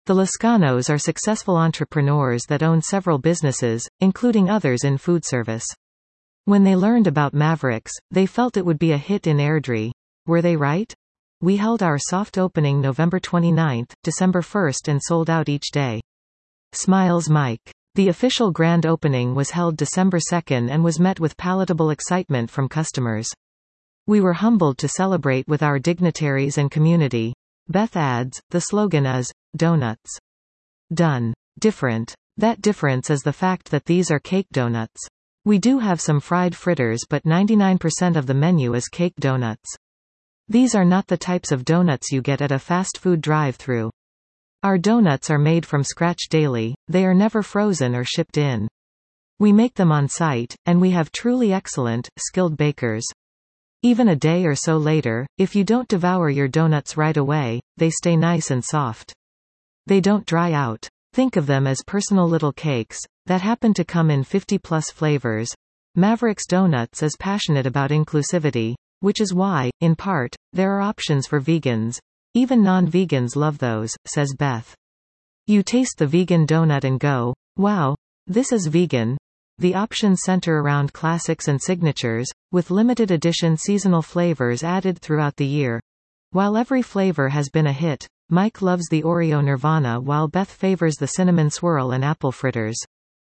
The Lascanos are successful entrepreneurs that own several businesses, including others in food service. When they learned about Mavericks, they felt it would be a hit in Airdrie. Were they right? We held our soft opening November 29, December 1 and sold out each day. Smiles Mike. The official grand opening was held December 2 and was met with palatable excitement from customers. We were humbled to celebrate with our dignitaries and community. Beth adds, the slogan is, donuts. Done. Different. That difference is the fact that these are cake donuts. We do have some fried fritters, but 99% of the menu is cake donuts. These are not the types of donuts you get at a fast food drive-thru. Our donuts are made from scratch daily, they are never frozen or shipped in. We make them on site, and we have truly excellent, skilled bakers. Even a day or so later, if you don't devour your donuts right away, they stay nice and soft. They don't dry out. Think of them as personal little cakes, that happen to come in 50-plus flavors. Mavericks Donuts is passionate about inclusivity, which is why, in part, there are options for vegans. Even non-vegans love those, says Beth. You taste the vegan donut and go, wow, this is vegan. The options center around classics and signatures, with limited edition seasonal flavors added throughout the year. While every flavor has been a hit, Mike loves the Oreo Nirvana while Beth favors the cinnamon swirl and apple fritters.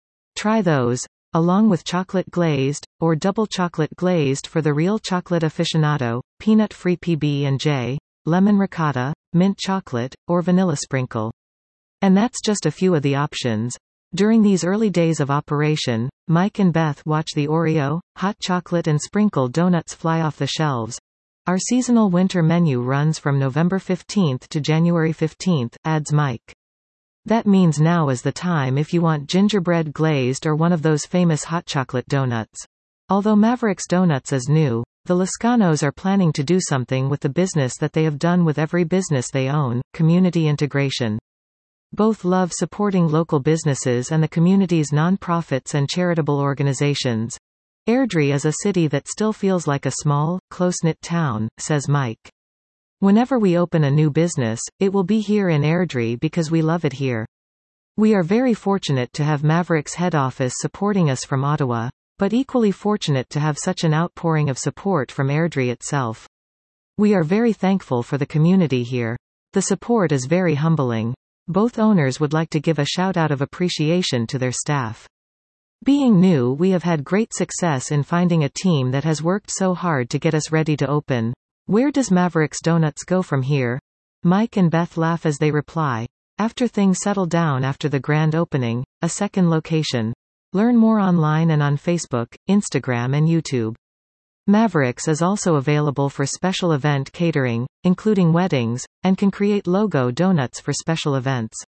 Try those, along with chocolate glazed, or double chocolate glazed for the real chocolate aficionado, peanut-free PB&J, lemon ricotta, mint chocolate, or vanilla sprinkle. And that's just a few of the options. During these early days of operation, Mike and Beth watch the Oreo, hot chocolate and sprinkle donuts fly off the shelves. Our seasonal winter menu runs from November 15 to January 15, adds Mike. That means now is the time if you want gingerbread glazed or one of those famous hot chocolate donuts. Although Mavericks Donuts is new, the Lascanos are planning to do something with the business that they have done with every business they own, community integration. Both love supporting local businesses and the community's nonprofits and charitable organizations. Airdrie is a city that still feels like a small, close-knit town, says Mike. Whenever we open a new business, it will be here in Airdrie because we love it here. We are very fortunate to have Mavericks head office supporting us from Ottawa, but equally fortunate to have such an outpouring of support from Airdrie itself. We are very thankful for the community here. The support is very humbling. Both owners would like to give a shout-out of appreciation to their staff. Being new, we have had great success in finding a team that has worked so hard to get us ready to open. Where does Mavericks Donuts go from here? Mike and Beth laugh as they reply. After things settle down after the grand opening, a second location. Learn more online and on Facebook, Instagram and YouTube. Mavericks is also available for special event catering, including weddings, and can create logo donuts for special events.